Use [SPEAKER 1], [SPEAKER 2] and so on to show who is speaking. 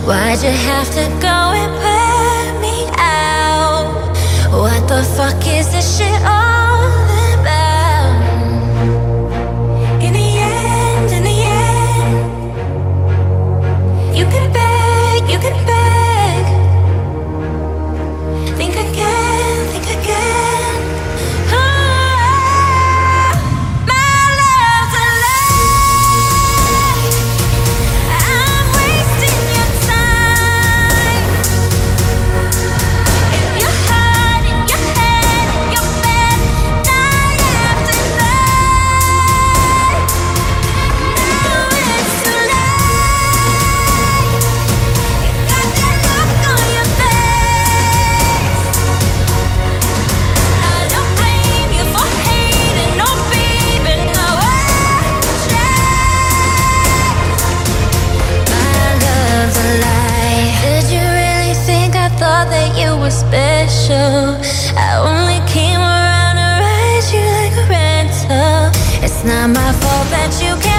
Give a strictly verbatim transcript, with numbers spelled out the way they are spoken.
[SPEAKER 1] Why'd you have to go and put me out? What the fuck is this shit all about? In the end, in the end, you can beg, you can beg. Think again, think again. Oh, my love's a lie. I'm wasting your time. In your heart, in your head, in your bed, night after night. Now it's too late. You got that look on your face. I don't blame you for hating, no baby, no my love's a lie. Did you really think I thought that you were special? I only came around to ride you like a rental. It's not my fault that you can't